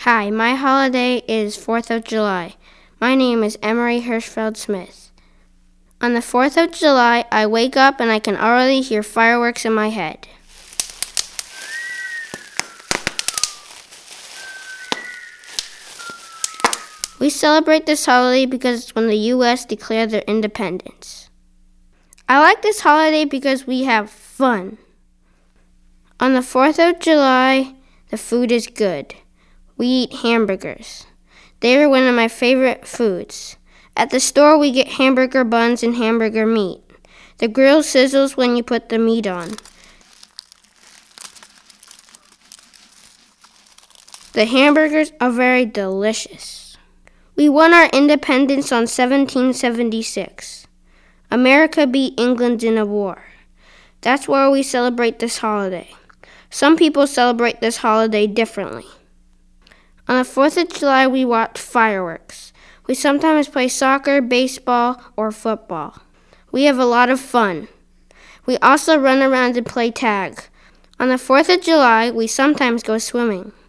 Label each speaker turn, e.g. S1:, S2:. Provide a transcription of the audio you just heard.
S1: Hi, my holiday is 4th of July. My name is Emery Hirschfeld Smith. On the 4th of July, I wake up and I can already hear fireworks in my head. We celebrate this holiday because it's when the U.S. declared their independence. I like this holiday because we have fun. On the 4th of July, the food is good. We eat hamburgers. They are one of my favorite foods. At the store, we get hamburger buns and hamburger meat. The grill sizzles when you put the meat on. The hamburgers are very delicious. We won our independence on 1776. America beat England in a war. That's why we celebrate this holiday. Some people celebrate this holiday differently. On the 4th of July, we watch fireworks. We sometimes play soccer, baseball, or football. We have a lot of fun. We also run around and play tag. On the 4th of July, we sometimes go swimming.